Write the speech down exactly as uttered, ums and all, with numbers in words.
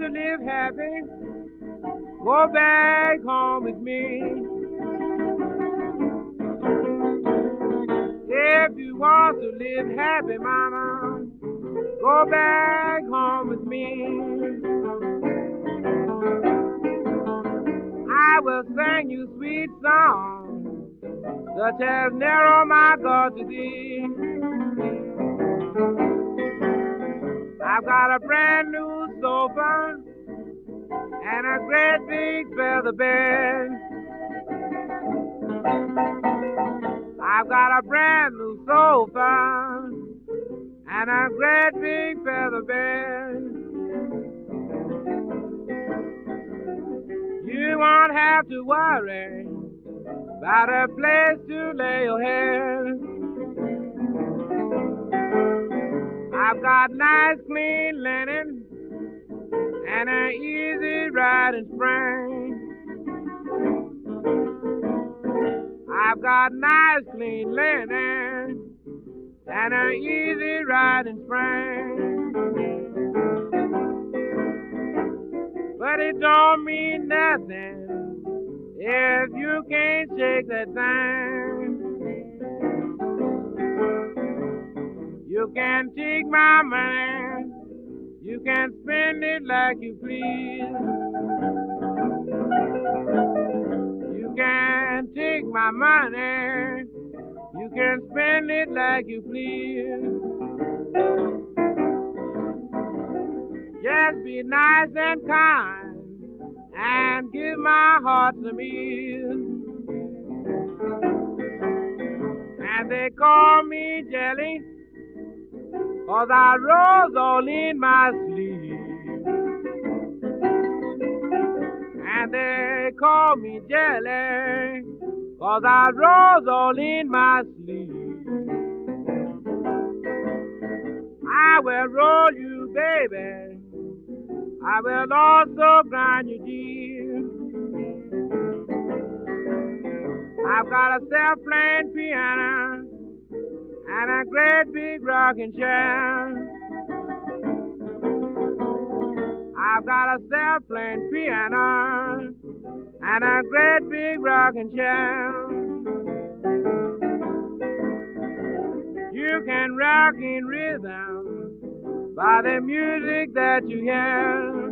to live happy, go back home with me. If you want to live happy, mama, go back home with me. I will sing you sweet songs, such as narrow my God to thee. I've got a brand new sofa and a great big feather bed. I've got a brand new sofa and a great big feather bed. You won't have to worry about a place to lay your head. I've got nice clean linen and an easy ride in spring. I've got nice clean linen and an easy ride in spring. But it don't mean nothing if you can't shake that thing. You can take my money, you can spend it like you please. You can take my money, you can spend it like you please. Just be nice and kind and give my heart some ease. And they call me Jelly, 'cause I rose all in my sleep. And they call me Jelly, 'cause I rose all in my sleep. I will roll you, baby, I will also grind you deep. I've got a self-playing piano and a great big rocking chair. I've got a self-playing piano and a great big rocking chair. You can rock in rhythm by the music that you hear.